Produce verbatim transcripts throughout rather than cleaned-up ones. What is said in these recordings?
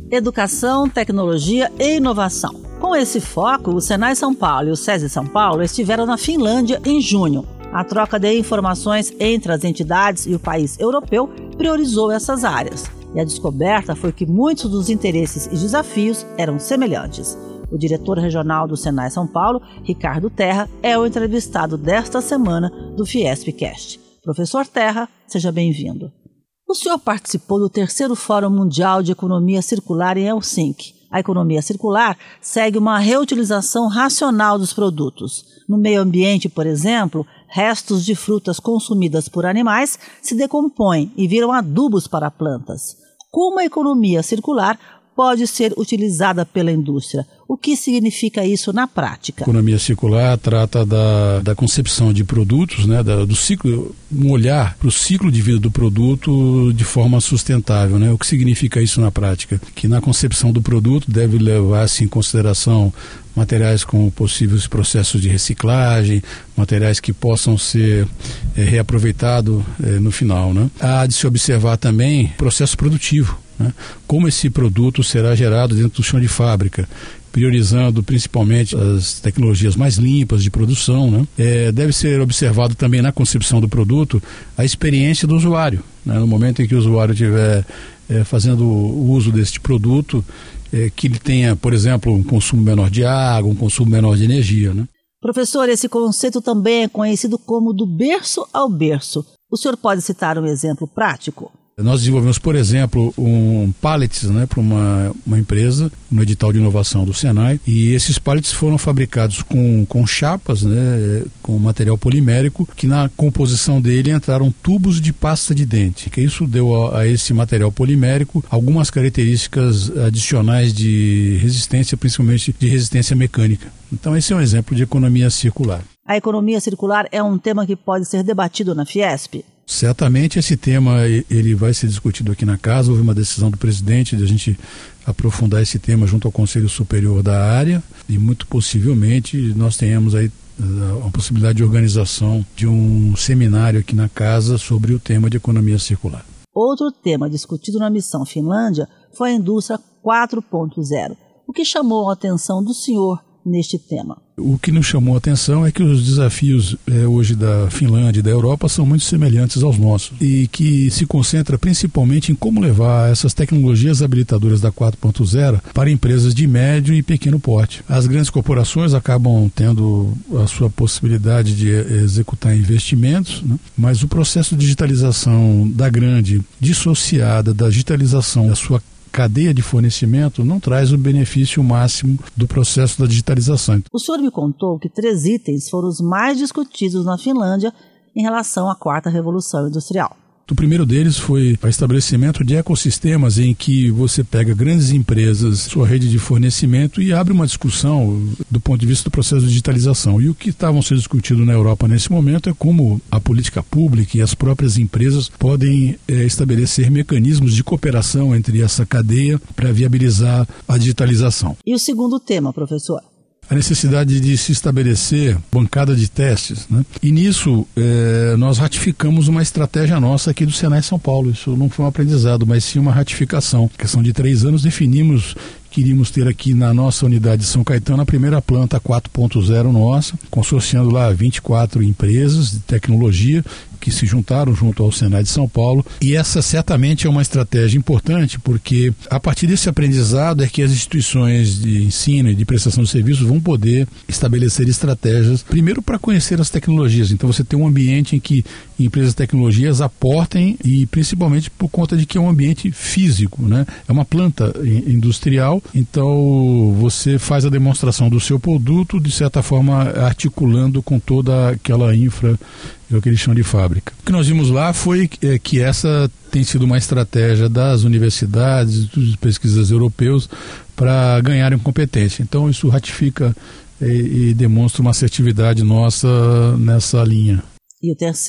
Educação, tecnologia e inovação. Com esse foco, o Senai São Paulo e o SESI São Paulo estiveram na Finlândia em junho. A troca de informações entre as entidades e o país europeu priorizou essas áreas. E a descoberta foi que muitos dos interesses e desafios eram semelhantes. O diretor regional do Senai São Paulo, Ricardo Terra, é o entrevistado desta semana do Fiespcast. Professor Terra, seja bem-vindo. O senhor participou do terceiro Fórum Mundial de Economia Circular em Helsinki. A economia circular segue uma reutilização racional dos produtos. No meio ambiente, por exemplo, restos de frutas consumidas por animais se decompõem e viram adubos para plantas. Como a economia circular pode ser utilizada pela indústria? O que significa isso na prática? A economia circular trata da, da concepção de produtos, né, da, do ciclo, um olhar para o ciclo de vida do produto de forma sustentável, né? O que significa isso na prática? Que na concepção do produto deve levar-se em consideração materiais com possíveis processos de reciclagem, materiais que possam ser é, reaproveitados é, no final, né? Há de se observar também o processo produtivo, né? Como esse produto será gerado dentro do chão de fábrica, priorizando principalmente as tecnologias mais limpas de produção, né? É, deve ser observado também na concepção do produto a experiência do usuário, né? No momento em que o usuário estiver é, fazendo o uso deste produto, é, que ele tenha, por exemplo, um consumo menor de água, um consumo menor de energia, né? Professor, esse conceito também é conhecido como do berço ao berço. O senhor pode citar um exemplo prático? Nós desenvolvemos, por exemplo, um pallets, né, para uma, uma empresa, no edital de inovação do Senai, e esses pallets foram fabricados com, com chapas, né, com material polimérico, que na composição dele entraram tubos de pasta de dente, que isso deu a, a esse material polimérico algumas características adicionais de resistência, principalmente de resistência mecânica. Então esse é um exemplo de economia circular. A economia circular é um tema que pode ser debatido na Fiesp? Certamente esse tema ele vai ser discutido aqui na casa. Houve uma decisão do presidente de a gente aprofundar esse tema junto ao Conselho Superior da área e muito possivelmente nós tenhamos aí a possibilidade de organização de um seminário aqui na casa sobre o tema de economia circular. Outro tema discutido na missão Finlândia foi a indústria quatro ponto zero. O que chamou a atenção do senhor neste tema? O que nos chamou a atenção é que os desafios é, hoje da Finlândia e da Europa são muito semelhantes aos nossos e que se concentra principalmente em como levar essas tecnologias habilitadoras da quatro ponto zero para empresas de médio e pequeno porte. As grandes corporações acabam tendo a sua possibilidade de executar investimentos, né? Mas o processo de digitalização da grande, dissociada da digitalização da sua cadeia de fornecimento, não traz o benefício máximo do processo da digitalização. O senhor me contou que três itens foram os mais discutidos na Finlândia em relação à quarta revolução industrial. O primeiro deles foi o estabelecimento de ecossistemas em que você pega grandes empresas, sua rede de fornecimento e abre uma discussão do ponto de vista do processo de digitalização. E o que estava sendo discutido na Europa nesse momento é como a política pública e as próprias empresas podem é, estabelecer mecanismos de cooperação entre essa cadeia para viabilizar a digitalização. E o segundo tema, professor? A necessidade de se estabelecer bancada de testes, né? E nisso é, nós ratificamos uma estratégia nossa aqui do Senai São Paulo. Isso não foi um aprendizado, mas sim uma ratificação. Em questão de três anos definimos que iríamos ter aqui na nossa unidade de São Caetano a primeira planta quatro ponto zero nossa, consorciando lá vinte e quatro empresas de tecnologia que se juntaram junto ao Senai de São Paulo, e essa certamente é uma estratégia importante, porque a partir desse aprendizado é que as instituições de ensino e de prestação de serviços vão poder estabelecer estratégias, primeiro para conhecer as tecnologias. Então você tem um ambiente em que empresas de tecnologias aportem, e principalmente por conta de que é um ambiente físico, né? É uma planta industrial, então você faz a demonstração do seu produto, de certa forma articulando com toda aquela infra, é o que eles chamam de fábrica. O que nós vimos lá foi é, que essa tem sido uma estratégia das universidades, dos pesquisas europeus, para ganharem competência. Então isso ratifica e, e demonstra uma assertividade nossa nessa linha. E o terceiro?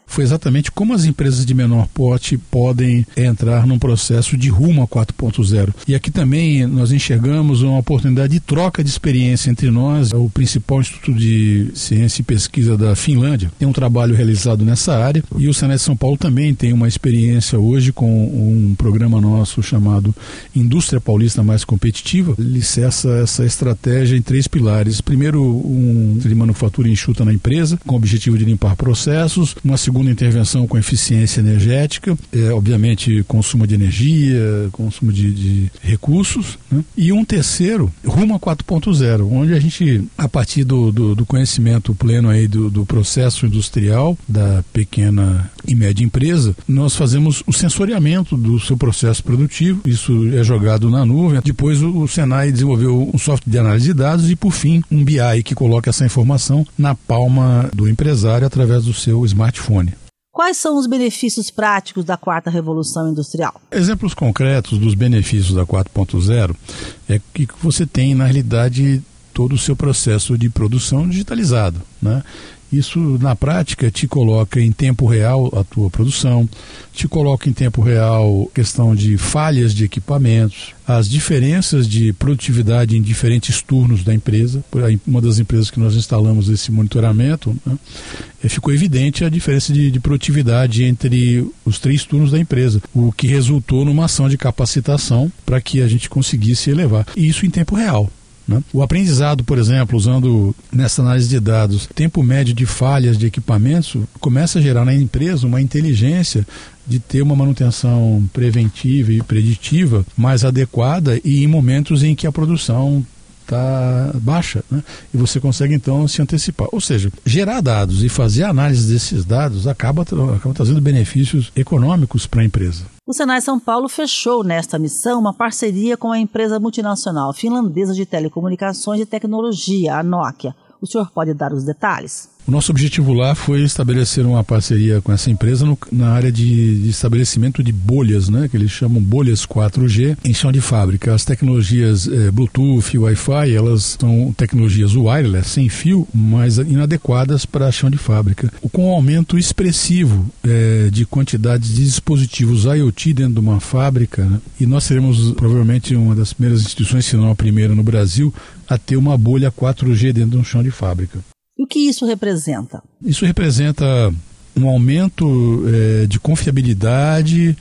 foi exatamente como as empresas de menor porte podem entrar num processo de rumo a quatro ponto zero. E aqui também nós enxergamos uma oportunidade de troca de experiência entre nós. O principal Instituto de Ciência e Pesquisa da Finlândia tem um trabalho realizado nessa área, e o Senai São Paulo também tem uma experiência hoje com um programa nosso chamado Indústria Paulista Mais Competitiva. Ele alicerça essa estratégia em três pilares. Primeiro, um de manufatura enxuta na empresa, com o objetivo de limpar processos. Uma segunda intervenção com eficiência energética, é, obviamente consumo de energia, consumo de, de recursos, né? E um terceiro, rumo a quatro ponto zero, onde a gente, a partir do, do, do conhecimento pleno aí do, do processo industrial da pequena e média empresa, nós fazemos o sensoriamento do seu processo produtivo. Isso é jogado na nuvem. Depois o, o Senai desenvolveu um software de análise de dados e, por fim, um B I que coloca essa informação na palma do empresário através do seu smartphone. Quais são os benefícios práticos da quarta revolução industrial? Exemplos concretos dos benefícios da quatro ponto zero é que você tem, na realidade, todo o seu processo de produção digitalizado, né? Isso, na prática, te coloca em tempo real a tua produção, te coloca em tempo real questão de falhas de equipamentos, as diferenças de produtividade em diferentes turnos da empresa. Uma das empresas que nós instalamos esse monitoramento, né, ficou evidente a diferença de, de produtividade entre os três turnos da empresa, o que resultou numa ação de capacitação para que a gente conseguisse elevar. E isso em tempo real. Né? O aprendizado, por exemplo, usando nessa análise de dados, tempo médio de falhas de equipamentos, começa a gerar na empresa uma inteligência de ter uma manutenção preventiva e preditiva mais adequada e em momentos em que a produção está baixa, né? E você consegue então se antecipar. Ou seja, gerar dados e fazer a análise desses dados acaba, acaba trazendo benefícios econômicos para a empresa. O Senai São Paulo fechou nesta missão uma parceria com a empresa multinacional finlandesa de telecomunicações e tecnologia, a Nokia. O senhor pode dar os detalhes? O nosso objetivo lá foi estabelecer uma parceria com essa empresa no, na área de, de estabelecimento de bolhas, né, que eles chamam bolhas quatro G, em chão de fábrica. As tecnologias é, Bluetooth e Wi-Fi, elas são tecnologias wireless, sem fio, mas inadequadas para chão de fábrica. Com um aumento expressivo é, de quantidade de dispositivos IoT dentro de uma fábrica, né, e nós seremos provavelmente uma das primeiras instituições, se não a primeira no Brasil, a ter uma bolha quatro G dentro de um chão de fábrica. E o que isso representa? Isso representa um aumento é, de confiabilidade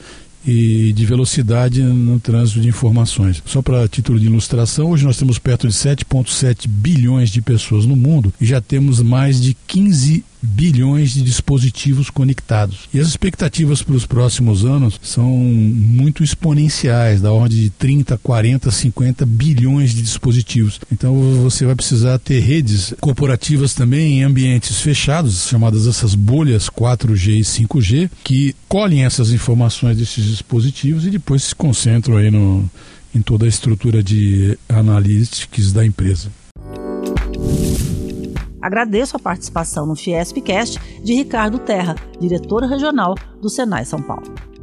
e de velocidade no trânsito de informações. Só para título de ilustração, hoje nós temos perto de sete vírgula sete bilhões de pessoas no mundo e já temos mais de quinze bilhões de dispositivos conectados. E as expectativas para os próximos anos são muito exponenciais, da ordem de trinta, quarenta, cinquenta bilhões de dispositivos. Então você vai precisar ter redes corporativas também em ambientes fechados, chamadas essas bolhas quatro G e cinco G, que colhem essas informações desses dispositivos e depois se concentram aí no, em toda a estrutura de analytics da empresa. Agradeço a participação no Fiespcast de Ricardo Terra, diretor regional do Senai São Paulo.